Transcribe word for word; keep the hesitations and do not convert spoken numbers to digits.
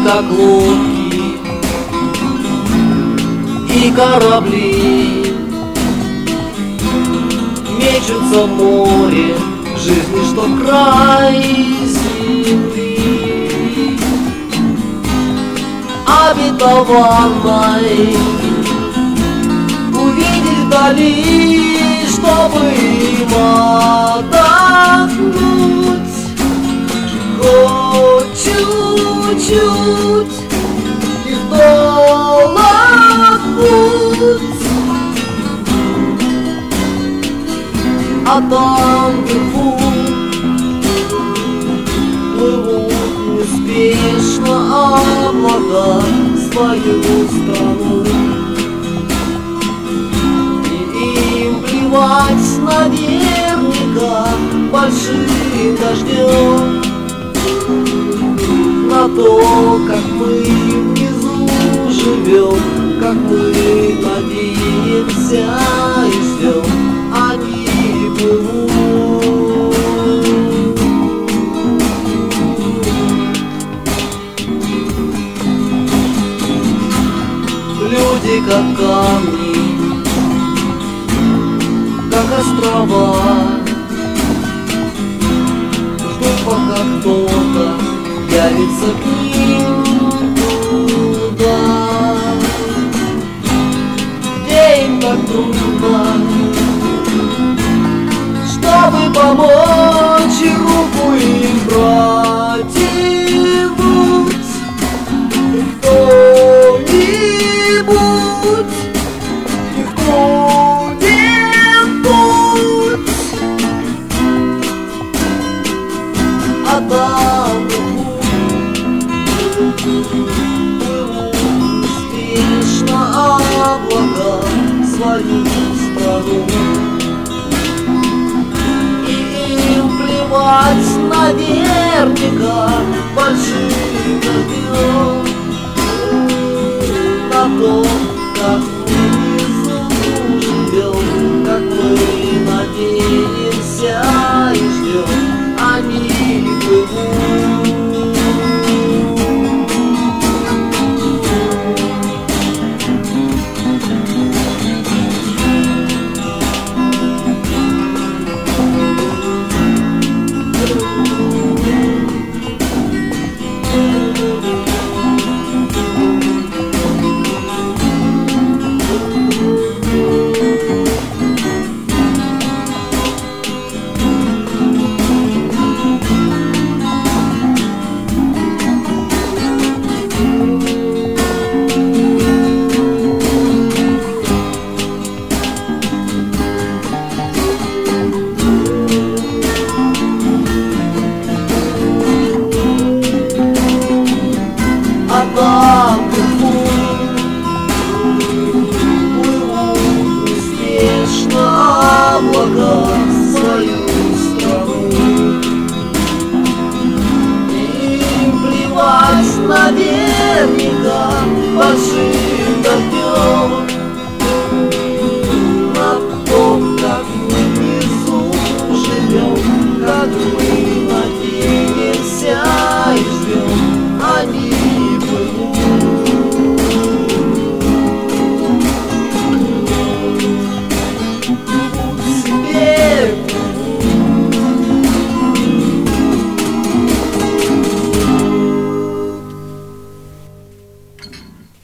как лодки и корабли, мечутся в море жизни, что край земли обетованной увидеть вдали, чтобы им отдохнуть хоть чуть-чуть и в долг путь. А там вверху плывут неспешно облака в свою страну, и им плевать наверняка большим дождем на то, как мы внизу живем, как мы надеемся и ждем. Они плывут. Люди как камни, как острова, ждут, пока кто-то явится к ним туда, где им так трудно, чтобы помочь и руку им протянуть. Кто-нибудь, и кто-нибудь, а там успешно облака в свою страну, и им плевать наверняка большим дождем на то, как мы внизу живем, как мы надеемся и ждем. Они плывут. Там вверху плывут неспешно облака в свою страну, им плевать наверняка большим дождем на то, как мы внизу живем, как мы